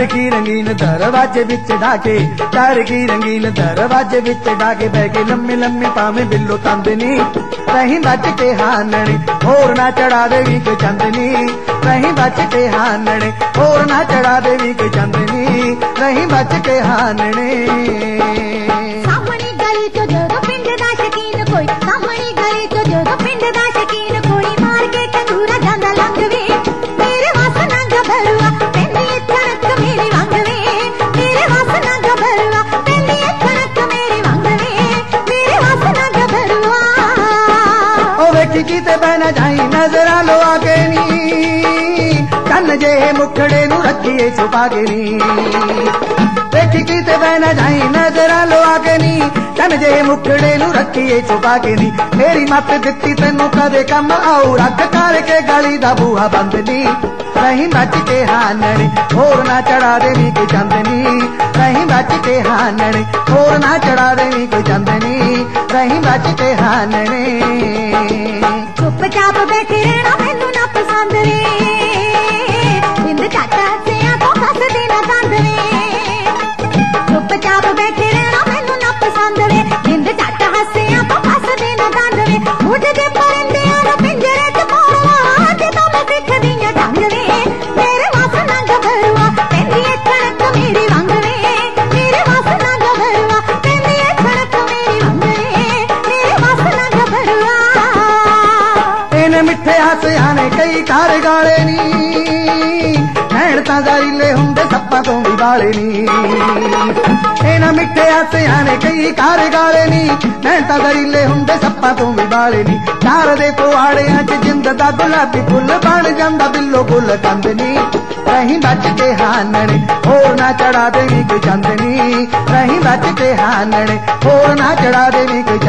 चरखी रंगीन दरवाजे बिच डाके, चरखी रंगीन दरवाजे बिच डाके बह के लम्मी लम्मी पावे बिल्लो तंदनी, रही बच के हानने होर ना चढ़ा देवी कोई चंदनी, रही बच के हानने होर ना चढ़ा देवी कोई चंदनी, रही बच के हानने। सामने गली तो जो पिंड दा शकीन कोई, सामने गली तो जो पिंड दा शकीन कोई, मार के टंगूरा जांदा लंघ वे, मेरे वास ना गबरुआ पेंदी कणक मेरी वांग वे, मेरे वास ना गबरुआ पेंदी कणक मेरी वांग वे, मेरे वास ना गबरुआ। ओ वेखी कीते बह ना जाई नजरा लो आके नी, चन्न जे मुखड़े नू रखिए छुपा के नी, वेखी कीते बह ना जाई नजरा लो आके नी, चन्न जे मुखड़े नू रखिए छुपा के नी, मेरी मत दित्ती तेनू कदे कम आऊ, रख करके गली दा बूहा बंद नी, रही बच के हानने होर ना चढ़ा देवी कोई चंदनी, रही बच के हानने होर ना चढ़ा देवी कोई चंदनी, रही बच के हानने। चुपचाप बैठे रहना मैनू ना पसंद रे, बिंद झट हसिया तो हस देना दंद रे, चुपचाप बैठे रहना मैनू ना पसंद रे, बिंद झट हसिया तो हस देना दंद रे, उठ जे परिंदियां नू पिंजरे च पाउणा, जदों मैं दिखदी आ ढंग वे, मेरे वास ना गबरुआ पेंदी कणक मेरी वांग वे, मेरे वास ना गबरुआ पेंदी कणक मेरी वांग वे, मेरे वास ना गबरुआ। इन्हें मिठे हासिया ने कई कार गाले नी, नैण तां ज़रीले हुंदे सप्पां तों भी वाले नी, इन्हां मिठे हासिया ने कई कार गाले नी, नैण तां ज़रीले हुंदे सप्पां तों भी वाले नी, प्यार दे कुआड़ियां च जिंद दा गुलाबी फुल बन जांदा बिल्लो गुल कंदनी, रही बच के हानने होर ना चढ़ा देवी कोई चंदनी, रही बच के हानने होर ना चढ़ा देवी कोई